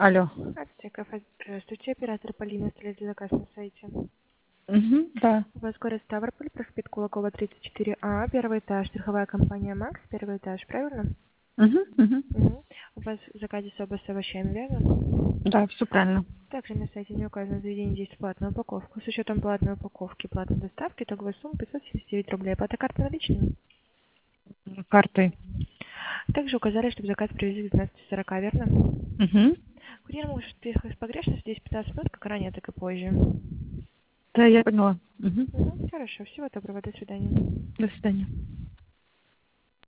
Алло. Аптека. Здравствуйте, оператор Полина, оставляйте заказ на сайте. Да. У вас город Ставрополь, проспект Кулакова, 34А, первый этаж, страховая компания «Макс», первый этаж, правильно? Мгм. У вас в заказе соба с овощами, верно? Да, все правильно. Также на сайте не указано заведение, здесь платная упаковка. С учетом платной упаковки, платной доставки, итоговая сумма 579 рублей. Оплата карты наличными. Картой. Также указали, чтобы заказ привезли к 12:40, верно? Угу. Курьер может приехать с погрешностью 10-15 минут, как ранее, так и позже. Да, я поняла. Угу. Хорошо, всего доброго, до свидания. До свидания.